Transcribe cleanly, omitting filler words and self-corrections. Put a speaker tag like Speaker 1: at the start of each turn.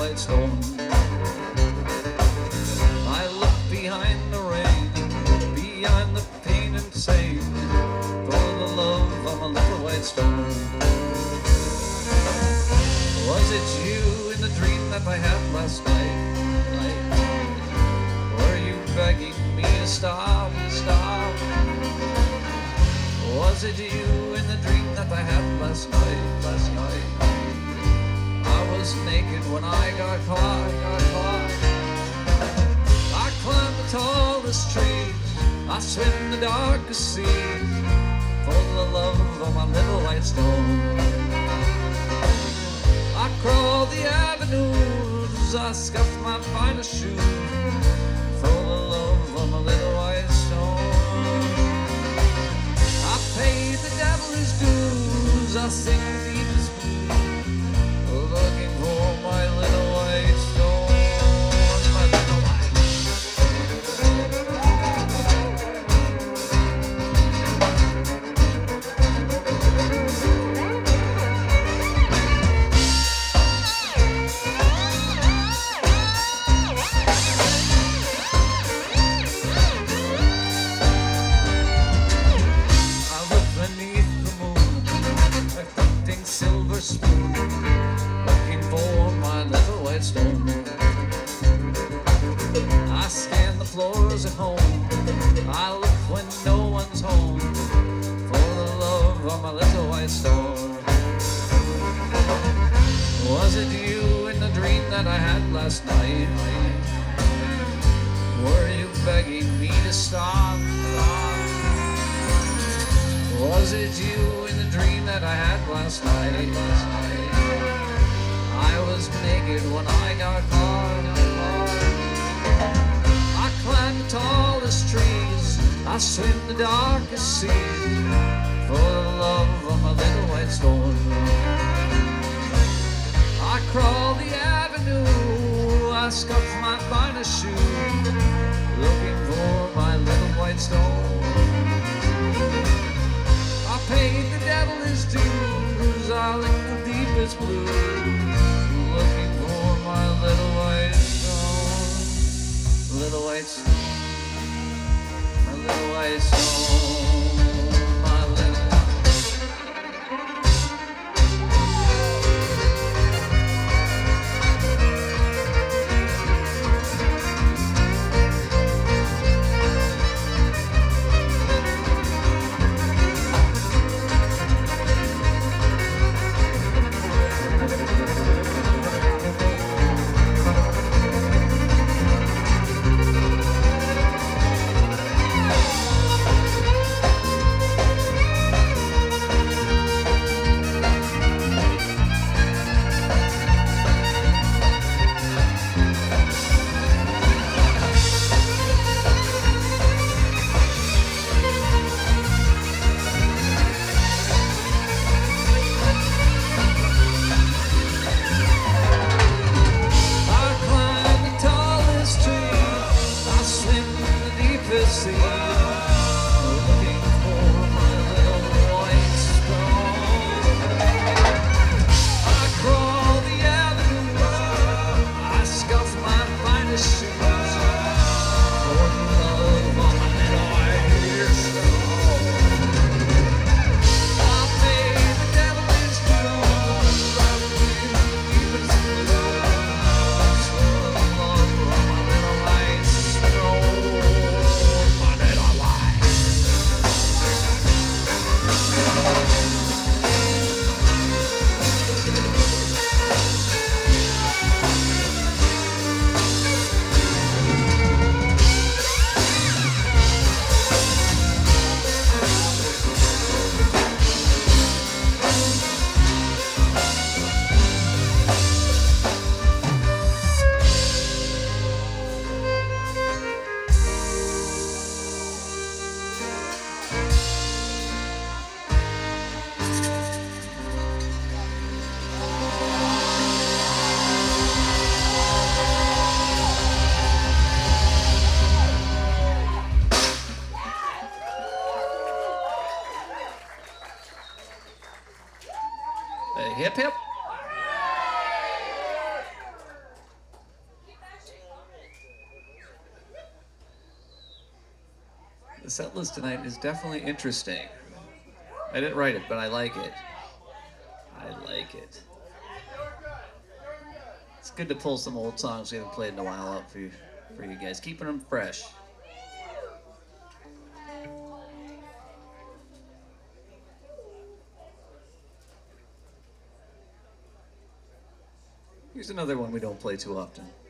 Speaker 1: white stone. I look behind the rain, behind the pain and pain, for the love of a little white stone. Was it you in the dream that I had last night? Were you begging me to stop, stop? Was it you in the dream that I had last night, last night? I was naked when I got caught, got caught. I climbed the tallest trees, I swim the darkest seas, for the love of my little white stone. I crawl the avenues, I scuff my finest shoes, for the love of my little white stone. I pay the devil his dues, I sing the deepest blues, looking for my little white stone, my little white. I look beneath the moon, reflecting silver spoon, looking for my little white stone. I scan the floors at home, I look when no one's home, for the love of my little white stone. Was it you in the dream that I had last night? Were you begging me to stop, stop? Was it you in the dream that I had last night, last night? I was naked when I got caught, I climbed the tallest trees, I swim the darkest seas, for the love of my little white stone. I crawl the avenue, I scuff my finest shoes, looking for my little white stone. I paid the devil his dues, I licked the deepest blues, looking for my little white stone, little white stone, my little white stone, my little. Hip hip. The set list tonight is definitely interesting. I didn't write it, but I like it. I like it. It's good to pull some old songs we haven't played in a while up for you guys, keeping them fresh. Here's another one we don't play too often.